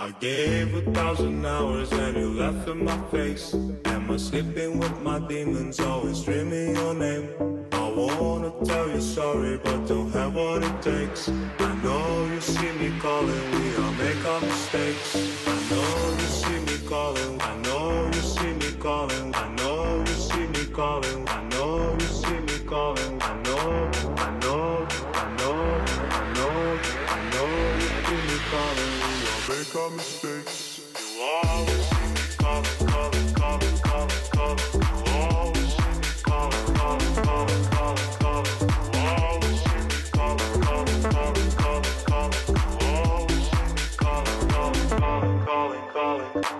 I gave 1,000 hours and you laugh in my face. Am I sleeping with my demons, always dreaming your name? I wanna tell you sorry, but don't have what it takes. I know you see me calling, we all make our mistakes. I know you see me calling, I know you see me calling, I know you see me calling, I know you see me calling, I know, I know, I know, I know, I know you see me calling, we all make our mistakes. You always see me calling, calling, calling, calling, calling. You always see me calling, calling, calling, calling, calling. You always see me calling, calling, calling, calling, calling. You always see me calling, calling, calling, calling, calling.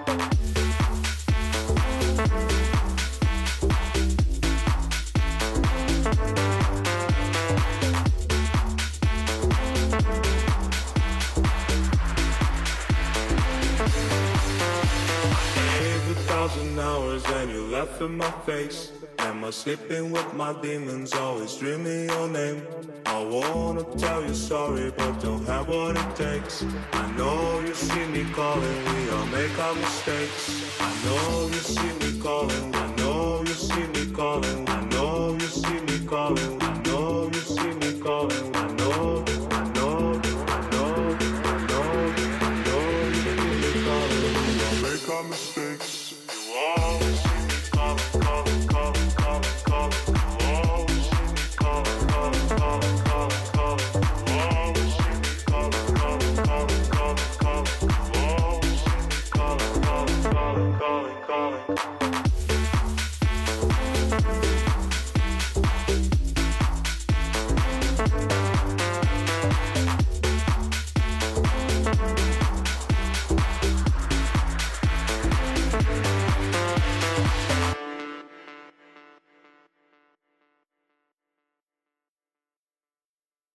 Hours and you laugh in my face. Am I sleeping with my demons, always dreaming your name? I wanna tell you sorry, but don't have what it takes. I know you see me calling, we all make our mistakes. I know you see me calling, I know you see me calling, I know you see me calling, I know you see me calling, I know, I know, I know, I know, I know you see me calling, we all make our mistakes.